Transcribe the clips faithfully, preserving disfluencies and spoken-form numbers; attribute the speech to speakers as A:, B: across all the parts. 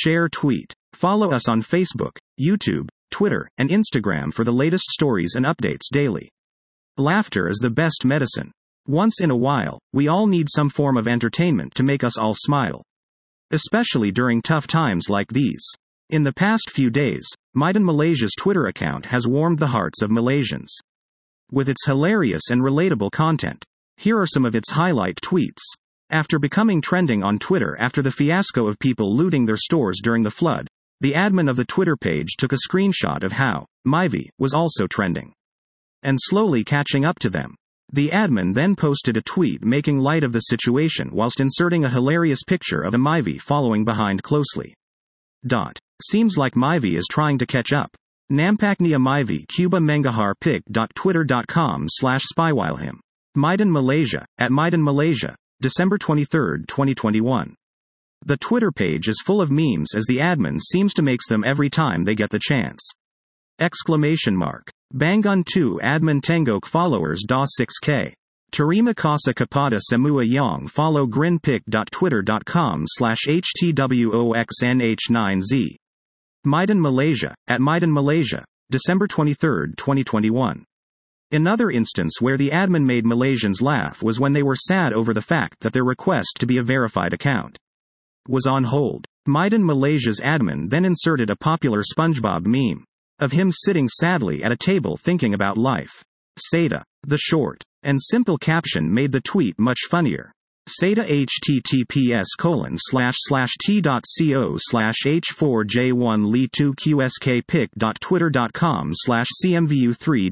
A: Share tweet. Follow us on Facebook, YouTube, Twitter, and Instagram for the latest stories and updates daily. Laughter is the best medicine. Once in a while, we all need some form of entertainment to make us all smile. Especially during tough times like these. In the past few days, Maidan Malaysia's Twitter account has warmed the hearts of Malaysians. With its hilarious and relatable content, here are some of its highlight tweets. After becoming trending on Twitter after the fiasco of people looting their stores during the flood, the admin of the Twitter page took a screenshot of how Myvi was also trending and slowly catching up to them. The admin then posted a tweet making light of the situation whilst inserting a hilarious picture of a Myvi following behind closely. Dot. Seems like Myvi is trying to catch up. Nampaknya Myvi Cuba Mengahar pic dot twitter dot com slash spywilehim. Maidan Malaysia, at Maidan Malaysia, December twenty-third, twenty twenty-one. The Twitter page is full of memes as the admin seems to make them every time they get the chance. Exclamation mark. Bangun two admin Tengok followers da six K. Terima kasih kepada semua yang follow grinpic dot twitter dot com slash h t w o x n h nine z. Maidan Malaysia, at Maidan Malaysia, December twenty-third, twenty twenty-one. Another instance where the admin made Malaysians laugh was when they were sad over the fact that their request to be a verified account was on hold. Maidan Malaysia's admin then inserted a popular SpongeBob meme of him sitting sadly at a table thinking about life. Seda. The short and simple caption made the tweet much funnier. Seda https colon slash slash t dot co slash h four j one li two qsk pic dot twitter dot com slash cmvu three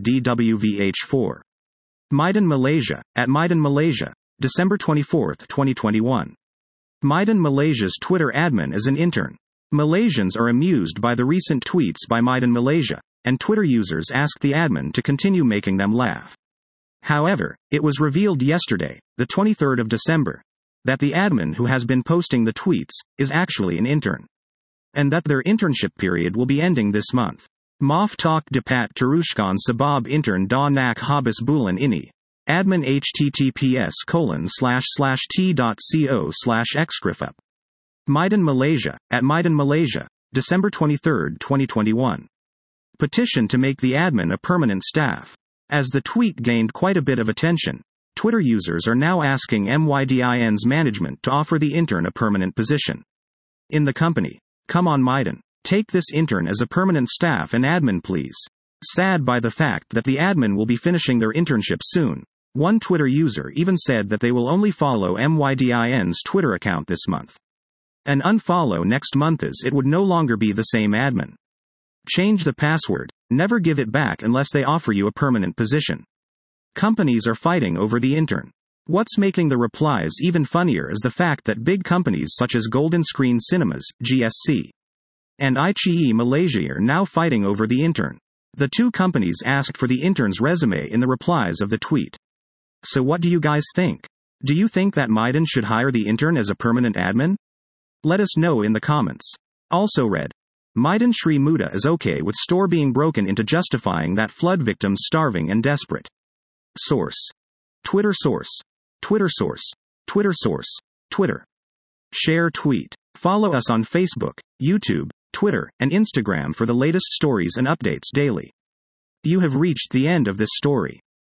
A: dwvh4. Maidan Malaysia, at Maidan Malaysia, December twenty-fourth, twenty twenty-one. Maidan Malaysia's Twitter admin is an intern. Malaysians are amused by the recent tweets by Maidan Malaysia, and Twitter users asked the admin to continue making them laugh. However, it was revealed yesterday, the twenty-third of December, that the admin who has been posting the tweets is actually an intern. And that their internship period will be ending this month. Maaf tak dapat teruskan sebab intern da nak habis bulan ini. Admin https colon slash slash t dot co slash xgriffup. Maidan Malaysia, at Maidan Malaysia, December twenty-third, twenty twenty-one. Petition to make the admin a permanent staff. As the tweet gained quite a bit of attention, Twitter users are now asking Mydin's management to offer the intern a permanent position in the company. Come on Maidan, take this intern as a permanent staff and admin please. Sad by the fact that the admin will be finishing their internship soon. One Twitter user even said that they will only follow Mydin's Twitter account this month and unfollow next month as it would no longer be the same admin. Change the password, never give it back unless they offer you a permanent position. Companies are fighting over the intern. What's making the replies even funnier is the fact that big companies such as Golden Screen Cinemas, G S C, and iQIYI Malaysia are now fighting over the intern. The two companies asked for the intern's resume in the replies of the tweet. So what do you guys think? Do you think that Maidan should hire the intern as a permanent admin? Let us know in the comments. Also read. Maidan Sri Muda is okay with store being broken into justifying that flood victims starving and desperate. Source. Twitter source. Twitter source. Twitter source. Twitter. Share tweet. Follow us on Facebook, YouTube, Twitter, and Instagram for the latest stories and updates daily. You have reached the end of this story.